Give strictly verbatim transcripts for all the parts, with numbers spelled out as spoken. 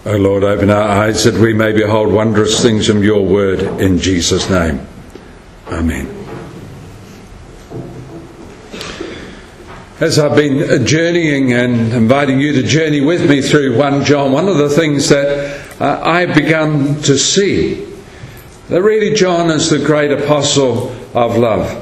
O Lord, open our eyes that we may behold wondrous things from your word, in Jesus' name. Amen. As I've been journeying and inviting you to journey with me through First John, one of the things that uh, I've begun to see, that really John is the great apostle of love.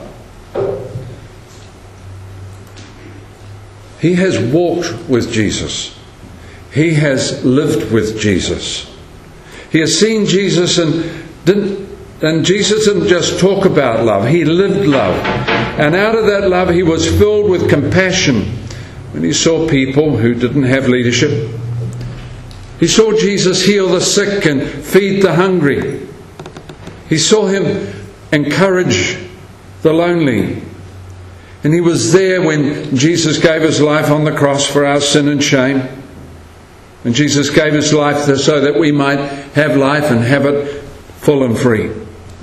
He has walked with Jesus. He has lived with Jesus. He has seen Jesus and didn't And Jesus didn't just talk about love, he lived love. And out of that love he was filled with compassion when he saw people who didn't have leadership. He saw Jesus heal the sick and feed the hungry. He saw him encourage the lonely. And he was there when Jesus gave his life on the cross for our sin and shame. And Jesus gave his life so that we might have life and have it full and free.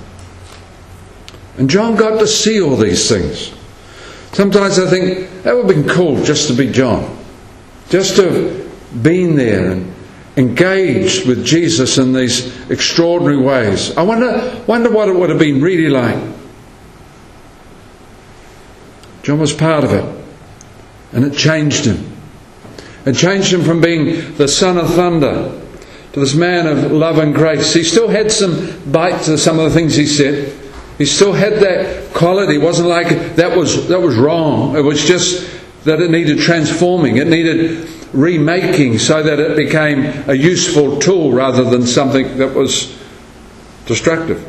And John got to see all these things. Sometimes I think that would have been cool just to be John. Just to have been there and engaged with Jesus in these extraordinary ways. I wonder, wonder what it would have been really like. John was part of it. And it changed him. It changed him from being the son of thunder to this man of love and grace. He still had some bite to some of the things he said. He still had that quality. It wasn't like that was that was wrong. It was just that it needed transforming. It needed remaking so that it became a useful tool rather than something that was destructive.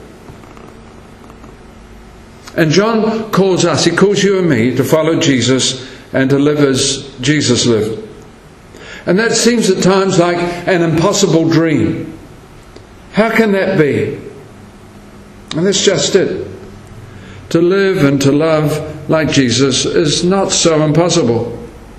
And John calls us, he calls you and me to follow Jesus and to live as Jesus lived. And that seems at times like an impossible dream. How can that be? And that's just it. To live and to love like Jesus is not so impossible.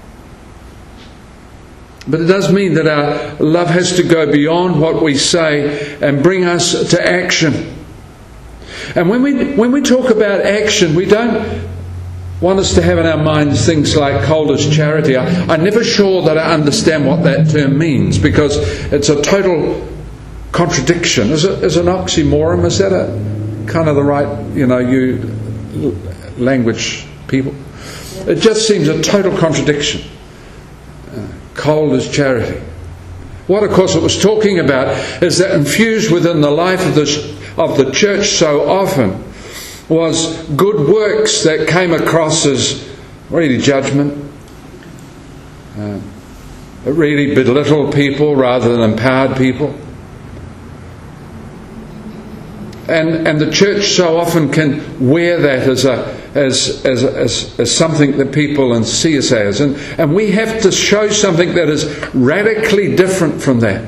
But it does mean that our love has to go beyond what we say and bring us to action. And when we when we talk about action, we don't want us to have in our minds things like cold as charity. I, I'm never sure that I understand what that term means, because it's a total contradiction. Is it is an oxymoron? Is that a kind of the right, you know, you language people? It just seems a total contradiction. Uh, cold as charity. What, of course, it was talking about is that infused within the life of the of the church so often was good works that came across as really judgment. Uh, it really belittled people rather than empowered people. And and the church so often can wear that as a as as as, as something that people see us as. And, and we have to show something that is radically different from that.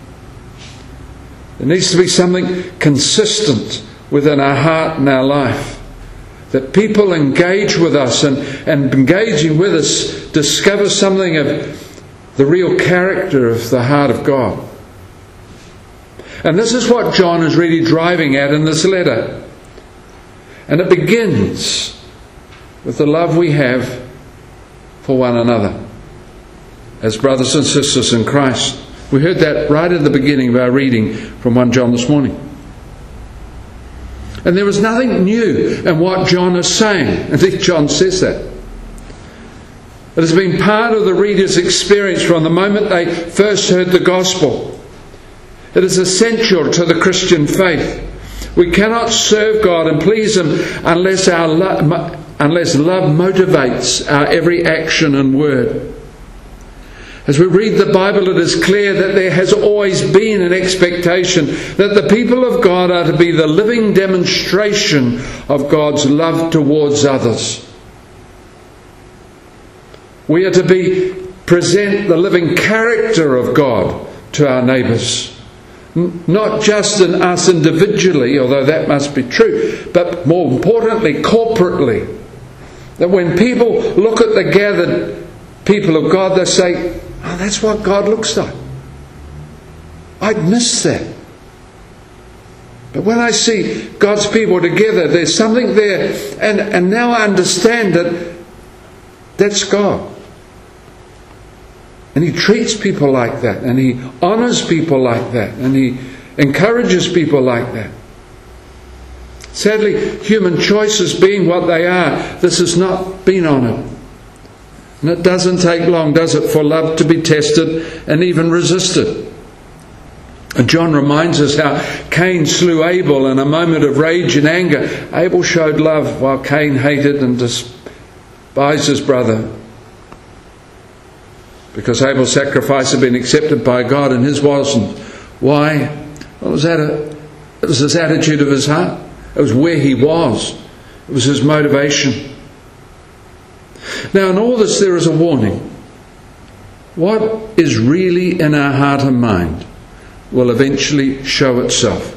There needs to be something consistent within our heart and our life. That people engage with us and, and engaging with us discover something of the real character of the heart of God. And this is what John is really driving at in this letter. And it begins with the love we have for one another as brothers and sisters in Christ. We heard that right at the beginning of our reading from First John this morning. And there is nothing new in what John is saying. Indeed, John says that. It has been part of the reader's experience from the moment they first heard the gospel. It is essential to the Christian faith. We cannot serve God and please Him unless our lo- unless love motivates our every action and word. As we read the Bible, it is clear that there has always been an expectation that the people of God are to be the living demonstration of God's love towards others. We are to be present the living character of God to our neighbours. Not just in us individually, although that must be true, but more importantly, corporately. That when people look at the gathered people of God, they say, oh, that's what God looks like. I'd miss that. But when I see God's people together, there's something there, and, and now I understand that that's God. And he treats people like that, and he honours people like that, and he encourages people like that. Sadly, human choices being what they are, this has not been honoured. And it doesn't take long, does it, for love to be tested and even resisted. And John reminds us how Cain slew Abel in a moment of rage and anger. Abel showed love while Cain hated and despised his brother. Because Abel's sacrifice had been accepted by God and his wasn't. Why? Well, it was, at a, it was his attitude of his heart. It was where he was. It was his motivation. Now, in all this there is a warning. What is really in our heart and mind will eventually show itself.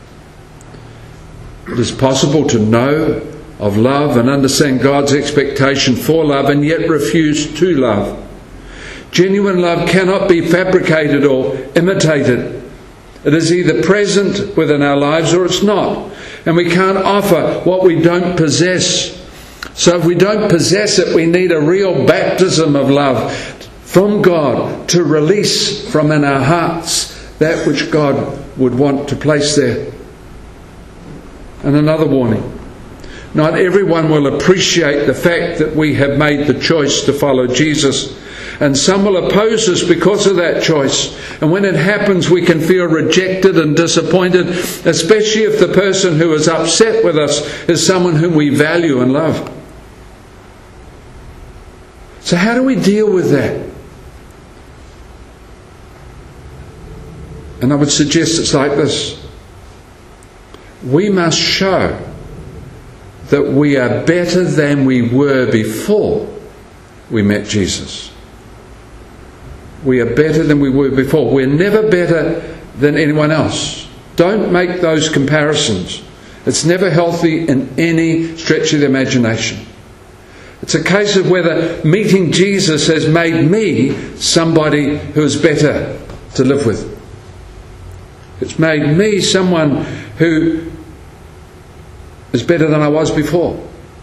It is possible to know of love and understand God's expectation for love and yet refuse to love. Genuine love cannot be fabricated or imitated. It is either present within our lives or it's not. And we can't offer what we don't possess. So if we don't possess it, we need a real baptism of love from God to release from in our hearts that which God would want to place there. And another warning. Not everyone will appreciate the fact that we have made the choice to follow Jesus. And some will oppose us because of that choice. And when it happens, we can feel rejected and disappointed, especially if the person who is upset with us is someone whom we value and love. So how do we deal with that? And I would suggest it's like this. We must show that we are better than we were before we met Jesus. We are better than we were before. We're never better than anyone else. Don't make those comparisons. It's never healthy in any stretch of the imagination. It's a case of whether meeting Jesus has made me somebody who is better to live with. It's made me someone who is better than I was before.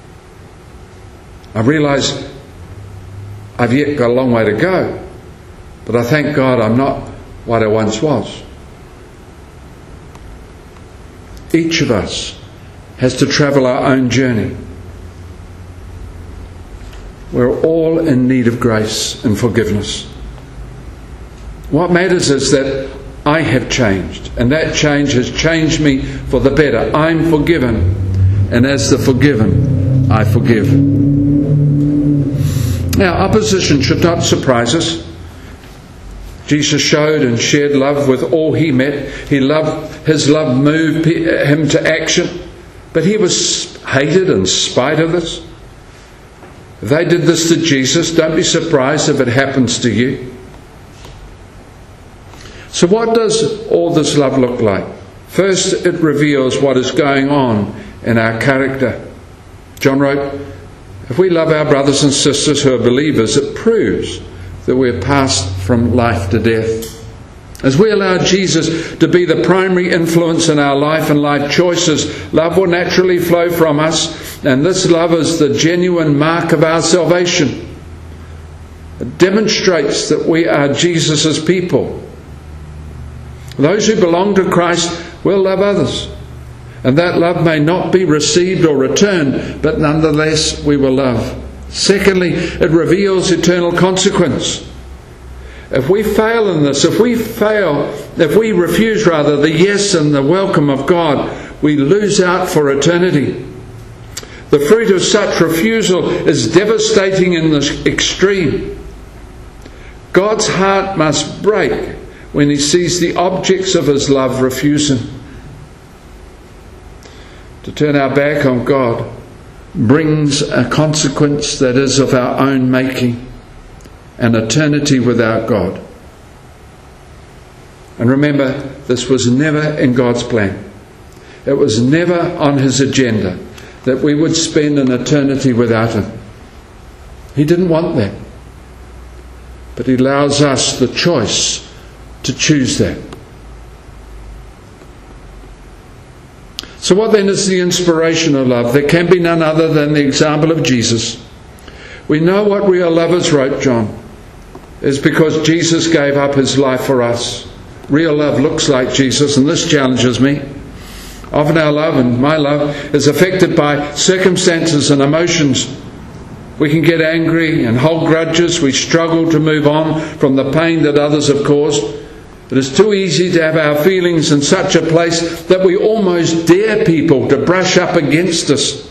I realise I've yet got a long way to go, but I thank God I'm not what I once was. Each of us has to travel our own journey. We're all in need of grace and forgiveness. What matters is that I have changed, and that change has changed me for the better. I'm forgiven, and as the forgiven, I forgive. Now, opposition should not surprise us. Jesus showed and shared love with all he met. He loved, his love moved him to action, but he was hated in spite of this. If they did this to Jesus, don't be surprised if it happens to you. So what does all this love look like? First, it reveals what is going on in our character. John wrote, if we love our brothers and sisters who are believers, it proves that we're passed from life to death. As we allow Jesus to be the primary influence in our life and life choices, love will naturally flow from us, and this love is the genuine mark of our salvation. It demonstrates that we are Jesus' people. Those who belong to Christ will love others, and that love may not be received or returned, but nonetheless we will love. Secondly, it reveals eternal consequence. If we fail in this, if we fail, if we refuse rather the yes and the welcome of God, we lose out for eternity. The fruit of such refusal is devastating in the extreme. God's heart must break when he sees the objects of his love refuse him. To turn our back on God brings a consequence that is of our own making, an eternity without God. And remember, this was never in God's plan. It was never on his agenda that we would spend an eternity without him. He didn't want that. But he allows us the choice to choose that. So what then is the inspiration of love? There can be none other than the example of Jesus. We know what real love is, wrote John. is because Jesus gave up his life for us. Real love looks like Jesus, and this challenges me. Often our love, and my love, is affected by circumstances and emotions. We can get angry and hold grudges. We struggle to move on from the pain that others have caused. It is too easy to have our feelings in such a place that we almost dare people to brush up against us.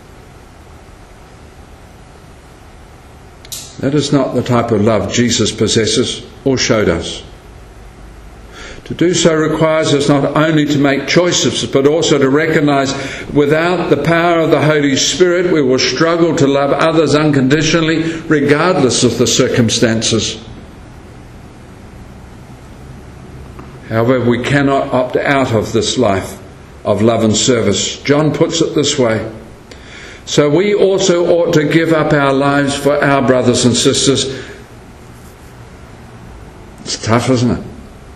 That is not the type of love Jesus possesses or showed us. To do so requires us not only to make choices, but also to recognise without the power of the Holy Spirit we will struggle to love others unconditionally, regardless of the circumstances. However, we cannot opt out of this life of love and service. John puts it this way: so we also ought to give up our lives for our brothers and sisters. It's tough, isn't it?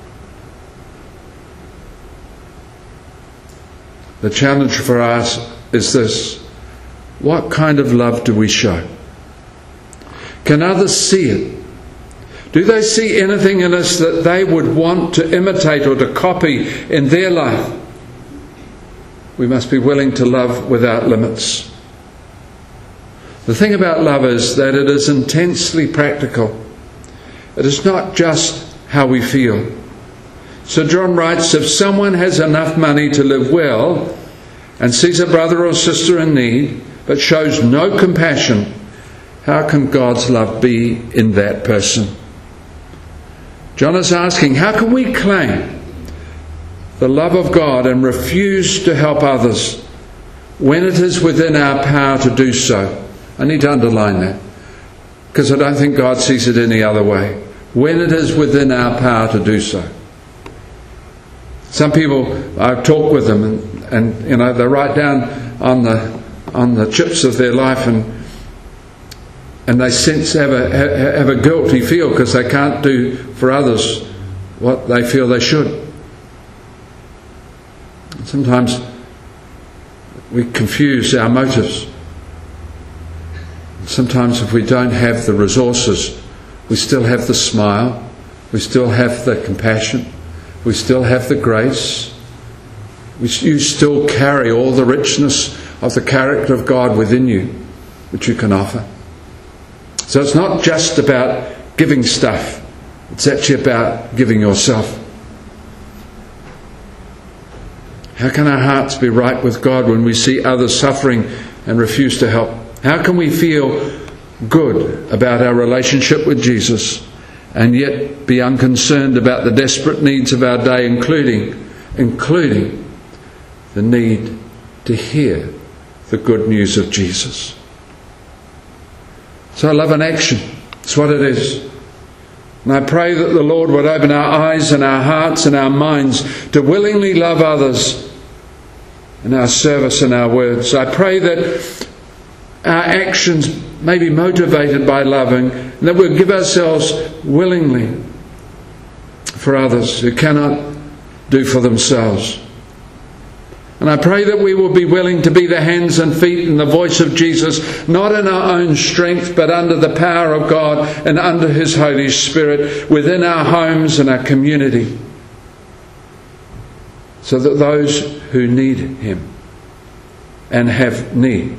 The challenge for us is this: what kind of love do we show? Can others see it? Do they see anything in us that they would want to imitate or to copy in their life? We must be willing to love without limits. The thing about love is that it is intensely practical. It is not just how we feel. So John writes, if someone has enough money to live well and sees a brother or sister in need but shows no compassion, how can God's love be in that person? John is asking, how can we claim the love of God and refuse to help others when it is within our power to do so? I need to underline that, because I don't think God sees it any other way. When it is within our power to do so. Some people, I've talked with them, and, and you know, they write down on the on the chips of their life, and and they sense have a have a guilty feel because they can't do for others what they feel they should. And sometimes we confuse our motives. Sometimes if we don't have the resources, we still have the smile, we still have the compassion, we still have the grace. We, you still carry all the richness of the character of God within you, which you can offer. So it's not just about giving stuff. It's actually about giving yourself. How can our hearts be right with God when we see others suffering and refuse to help? How can we feel good about our relationship with Jesus and yet be unconcerned about the desperate needs of our day, including, including the need to hear the good news of Jesus? So love in action. That's what it is. And I pray that the Lord would open our eyes and our hearts and our minds to willingly love others in our service and our words. I pray that our actions may be motivated by loving, and that we'll give ourselves willingly for others who cannot do for themselves. And I pray that we will be willing to be the hands and feet and the voice of Jesus, not in our own strength, but under the power of God and under His Holy Spirit within our homes and our community, so that those who need Him and have need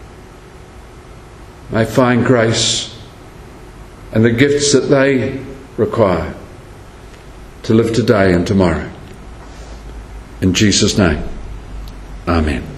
may find grace and the gifts that they require to live today and tomorrow. In Jesus' name, amen.